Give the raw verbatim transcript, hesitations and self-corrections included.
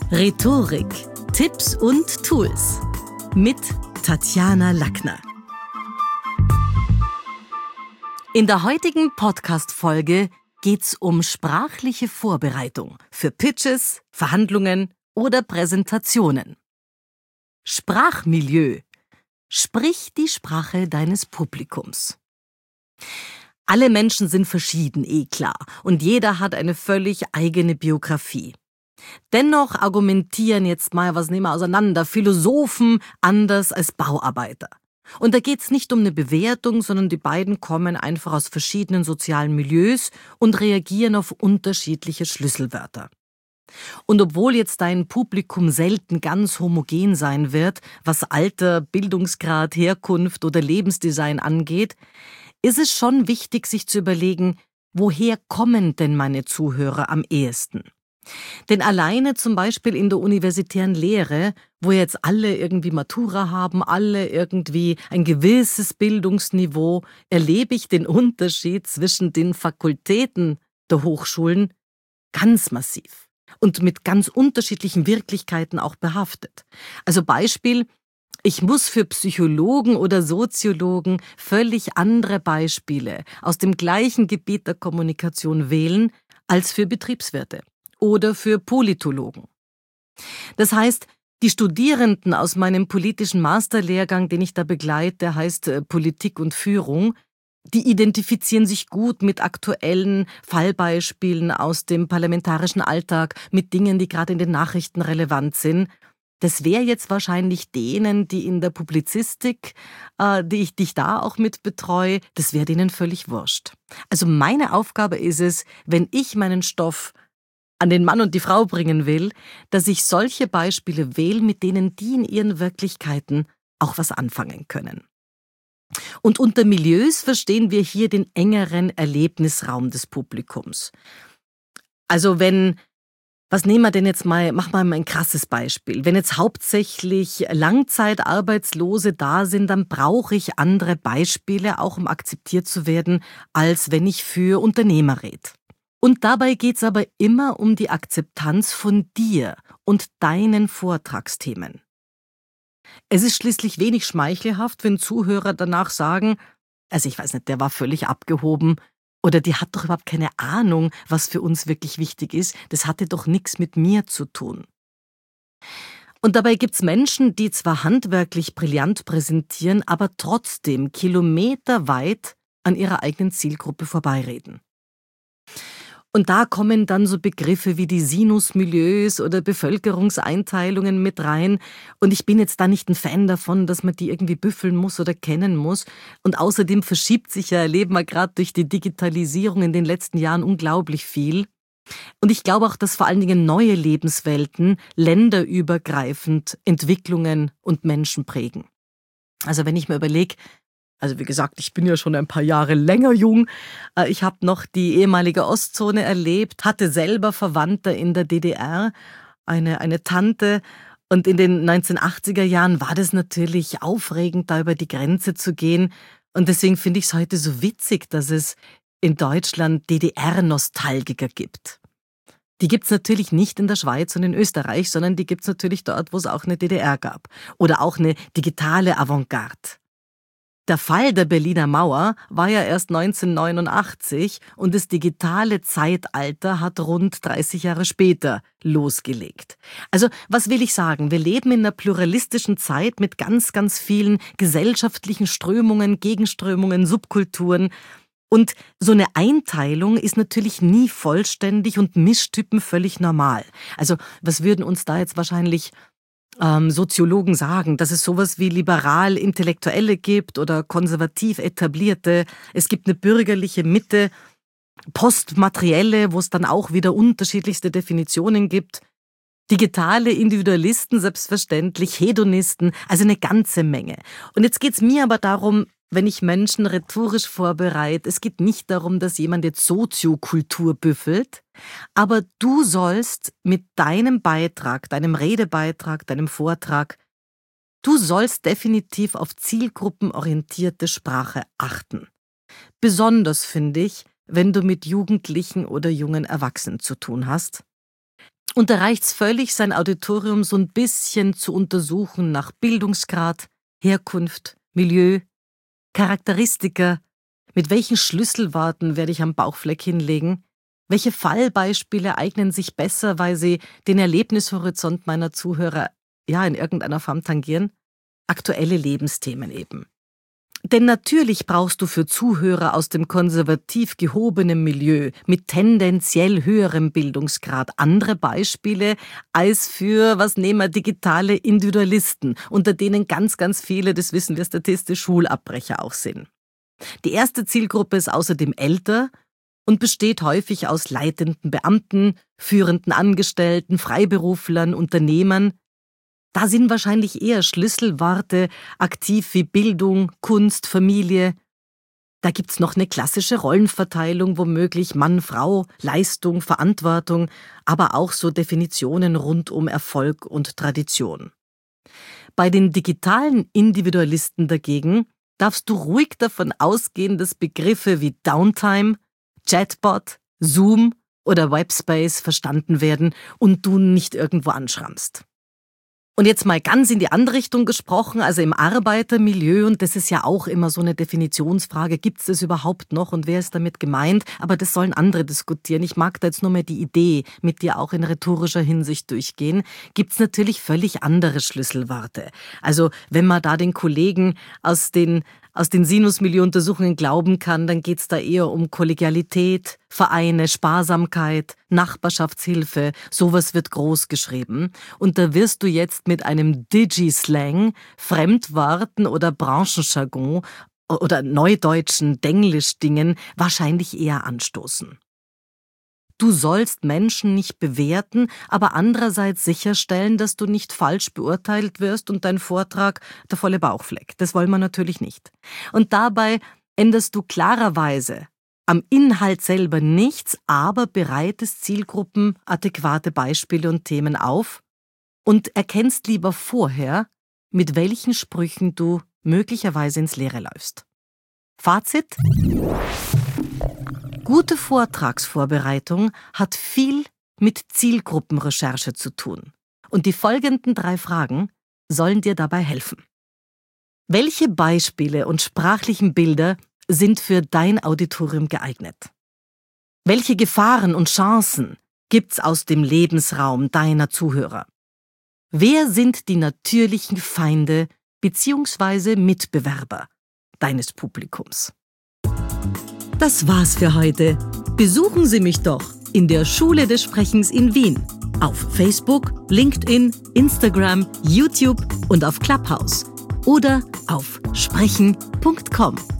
Rhetorik, Tipps und Tools mit Tatjana Lackner. In der heutigen Podcast-Folge geht's um sprachliche Vorbereitung für Pitches, Verhandlungen oder Präsentationen. Sprachmilieu. Sprich die Sprache deines Publikums. Alle Menschen sind verschieden, eh klar, und jeder hat eine völlig eigene Biografie. Dennoch argumentieren jetzt mal, was nehmen wir auseinander, Philosophen anders als Bauarbeiter. Und da geht's nicht um eine Bewertung, sondern die beiden kommen einfach aus verschiedenen sozialen Milieus und reagieren auf unterschiedliche Schlüsselwörter. Und obwohl jetzt dein Publikum selten ganz homogen sein wird, was Alter, Bildungsgrad, Herkunft oder Lebensdesign angeht, ist es schon wichtig, sich zu überlegen, woher kommen denn meine Zuhörer am ehesten? Denn alleine zum Beispiel in der universitären Lehre, wo jetzt alle irgendwie Matura haben, alle irgendwie ein gewisses Bildungsniveau, erlebe ich den Unterschied zwischen den Fakultäten der Hochschulen ganz massiv und mit ganz unterschiedlichen Wirklichkeiten auch behaftet. Also Beispiel: Ich muss für Psychologen oder Soziologen völlig andere Beispiele aus dem gleichen Gebiet der Kommunikation wählen als für Betriebswirte oder für Politologen. Das heißt, die Studierenden aus meinem politischen Masterlehrgang, den ich da begleite, der heißt äh, Politik und Führung, die identifizieren sich gut mit aktuellen Fallbeispielen aus dem parlamentarischen Alltag, mit Dingen, die gerade in den Nachrichten relevant sind. Das wäre jetzt wahrscheinlich denen, die in der Publizistik, äh, die ich dich da auch mit betreue, das wäre denen völlig wurscht. Also meine Aufgabe ist es, wenn ich meinen Stoff an den Mann und die Frau bringen will, dass ich solche Beispiele wähle, mit denen die in ihren Wirklichkeiten auch was anfangen können. Und unter Milieus verstehen wir hier den engeren Erlebnisraum des Publikums. Also wenn, was nehmen wir denn jetzt mal, mach mal ein krasses Beispiel. Wenn jetzt hauptsächlich Langzeitarbeitslose da sind, dann brauche ich andere Beispiele, auch um akzeptiert zu werden, als wenn ich für Unternehmer rede. Und dabei geht's aber immer um die Akzeptanz von dir und deinen Vortragsthemen. Es ist schließlich wenig schmeichelhaft, wenn Zuhörer danach sagen, also ich weiß nicht, der war völlig abgehoben oder die hat doch überhaupt keine Ahnung, was für uns wirklich wichtig ist, das hatte doch nichts mit mir zu tun. Und dabei gibt's Menschen, die zwar handwerklich brillant präsentieren, aber trotzdem kilometerweit an ihrer eigenen Zielgruppe vorbeireden. Und da kommen dann so Begriffe wie die Sinusmilieus oder Bevölkerungseinteilungen mit rein. Und ich bin jetzt da nicht ein Fan davon, dass man die irgendwie büffeln muss oder kennen muss. Und außerdem verschiebt sich ja, erleben wir gerade durch die Digitalisierung in den letzten Jahren unglaublich viel. Und ich glaube auch, dass vor allen Dingen neue Lebenswelten länderübergreifend Entwicklungen und Menschen prägen. Also wenn ich mir überlege, also wie gesagt, ich bin ja schon ein paar Jahre länger jung. Ich habe noch die ehemalige Ostzone erlebt, hatte selber Verwandte in der D D R, eine, eine Tante. Und in den neunzehnhundertachtziger Jahren war das natürlich aufregend, da über die Grenze zu gehen. Und deswegen finde ich es heute so witzig, dass es in Deutschland D D R-Nostalgiker gibt. Die gibt's natürlich nicht in der Schweiz und in Österreich, sondern die gibt's natürlich dort, wo es auch eine D D R gab. Oder auch eine digitale Avantgarde. Der Fall der Berliner Mauer war ja erst neunzehnhundertneunundachtzig und das digitale Zeitalter hat rund dreißig Jahre später losgelegt. Also, was will ich sagen? Wir leben in einer pluralistischen Zeit mit ganz, ganz vielen gesellschaftlichen Strömungen, Gegenströmungen, Subkulturen. Und so eine Einteilung ist natürlich nie vollständig und Mischtypen völlig normal. Also, was würden uns da jetzt wahrscheinlich Ähm, Soziologen sagen, dass es sowas wie liberal-Intellektuelle gibt oder konservativ Etablierte. Es gibt eine bürgerliche Mitte, postmaterielle, wo es dann auch wieder unterschiedlichste Definitionen gibt. Digitale Individualisten, selbstverständlich, Hedonisten, also eine ganze Menge. Und jetzt geht's mir aber darum, wenn ich Menschen rhetorisch vorbereite, es geht nicht darum, dass jemand jetzt Soziokultur büffelt, aber du sollst mit deinem Beitrag, deinem Redebeitrag, deinem Vortrag, du sollst definitiv auf zielgruppenorientierte Sprache achten. Besonders finde ich, wenn du mit Jugendlichen oder jungen Erwachsenen zu tun hast. Und da reicht's völlig, sein Auditorium so ein bisschen zu untersuchen nach Bildungsgrad, Herkunft, Milieu, Charakteristika, mit welchen Schlüsselworten werde ich am Bauchfleck hinlegen, welche Fallbeispiele eignen sich besser, weil sie den Erlebnishorizont meiner Zuhörer ja in irgendeiner Form tangieren, aktuelle Lebensthemen eben. Denn natürlich brauchst du für Zuhörer aus dem konservativ gehobenen Milieu mit tendenziell höherem Bildungsgrad andere Beispiele als für, was nehmen wir, digitale Individualisten, unter denen ganz, ganz viele, das wissen wir statistisch, Schulabbrecher auch sind. Die erste Zielgruppe ist außerdem älter und besteht häufig aus leitenden Beamten, führenden Angestellten, Freiberuflern, Unternehmern. Da sind wahrscheinlich eher Schlüsselworte aktiv wie Bildung, Kunst, Familie. Da gibt's noch eine klassische Rollenverteilung, womöglich Mann, Frau, Leistung, Verantwortung, aber auch so Definitionen rund um Erfolg und Tradition. Bei den digitalen Individualisten dagegen darfst du ruhig davon ausgehen, dass Begriffe wie Downtime, Chatbot, Zoom oder Webspace verstanden werden und du nicht irgendwo anschrammst. Und jetzt mal ganz in die andere Richtung gesprochen, also im Arbeitermilieu, und das ist ja auch immer so eine Definitionsfrage, gibt es das überhaupt noch und wer ist damit gemeint? Aber das sollen andere diskutieren. Ich mag da jetzt nur mal die Idee mit dir auch in rhetorischer Hinsicht durchgehen. Gibt es natürlich völlig andere Schlüsselworte. Also wenn man da den Kollegen aus den aus den Sinus-Milieu-Untersuchungen glauben kann, dann geht's da eher um Kollegialität, Vereine, Sparsamkeit, Nachbarschaftshilfe, sowas wird groß geschrieben. Und da wirst du jetzt mit einem Digi-Slang, Fremdworten oder Branchenjargon oder neudeutschen Denglisch-Dingen wahrscheinlich eher anstoßen. Du sollst Menschen nicht bewerten, aber andererseits sicherstellen, dass du nicht falsch beurteilt wirst und dein Vortrag der volle Bauchfleck. Das wollen wir natürlich nicht. Und dabei änderst du klarerweise am Inhalt selber nichts, aber bereitest Zielgruppen adäquate Beispiele und Themen auf und erkennst lieber vorher, mit welchen Sprüchen du möglicherweise ins Leere läufst. Fazit? Gute Vortragsvorbereitung hat viel mit Zielgruppenrecherche zu tun. Und die folgenden drei Fragen sollen dir dabei helfen. Welche Beispiele und sprachlichen Bilder sind für dein Auditorium geeignet? Welche Gefahren und Chancen gibt's aus dem Lebensraum deiner Zuhörer? Wer sind die natürlichen Feinde bzw. Mitbewerber deines Publikums? Das war's für heute. Besuchen Sie mich doch in der Schule des Sprechens in Wien. Auf Facebook, LinkedIn, Instagram, YouTube und auf Clubhouse. Oder auf sprechen punkt com.